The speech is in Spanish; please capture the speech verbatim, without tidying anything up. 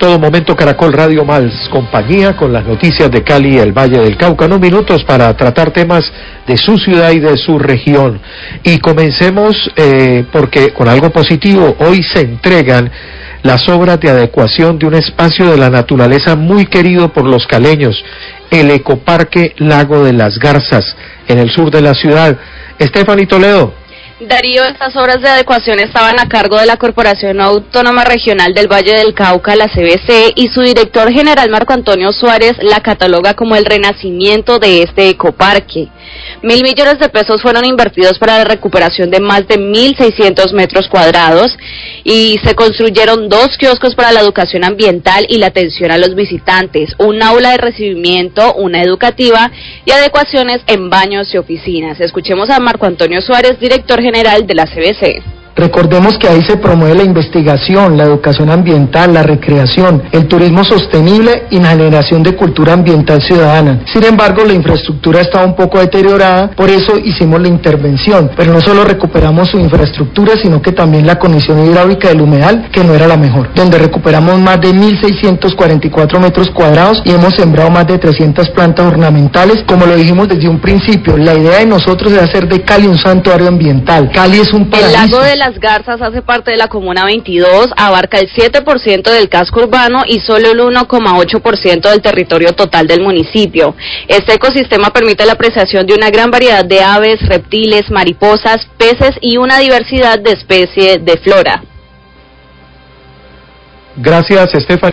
todo momento Caracol Radio más compañía con las noticias de Cali y el Valle del Cauca. Unos minutos para tratar temas de su ciudad y de su región. Y comencemos eh, porque con algo positivo. Hoy se entregan las obras de adecuación de un espacio de la naturaleza muy querido por los caleños, el Ecoparque Lago de las Garzas, en el sur de la ciudad. Estefanía Toledo. Darío, estas obras de adecuación estaban a cargo de la Corporación Autónoma Regional del Valle del Cauca, la C B C, y su director general Marco Antonio Suárez la cataloga como el renacimiento de este ecoparque. Mil millones de pesos fueron invertidos para la recuperación de más de mil seiscientos metros cuadrados y se construyeron dos kioscos para la educación ambiental y la atención a los visitantes, un aula de recibimiento, una educativa y adecuaciones en baños y oficinas. Escuchemos a Marco Antonio Suárez, director general de la C B C. Recordemos que ahí se promueve la investigación, la educación ambiental, la recreación, el turismo sostenible y la generación de cultura ambiental ciudadana. Sin embargo, la infraestructura estaba un poco deteriorada, por eso hicimos la intervención. Pero no solo recuperamos su infraestructura, sino que también la condición hidráulica del humedal, que no era la mejor, donde recuperamos más de mil seiscientos cuarenta y cuatro metros cuadrados y hemos sembrado más de trescientas plantas ornamentales. Como lo dijimos desde un principio, la idea de nosotros es hacer de Cali un santuario ambiental. Cali es un paraíso. El lago de Las Garzas hace parte de la Comuna veintidós, abarca el siete por ciento del casco urbano y solo el uno coma ocho por ciento del territorio total del municipio. Este ecosistema permite la apreciación de una gran variedad de aves, reptiles, mariposas, peces y una diversidad de especies de flora. Gracias, Estefanía.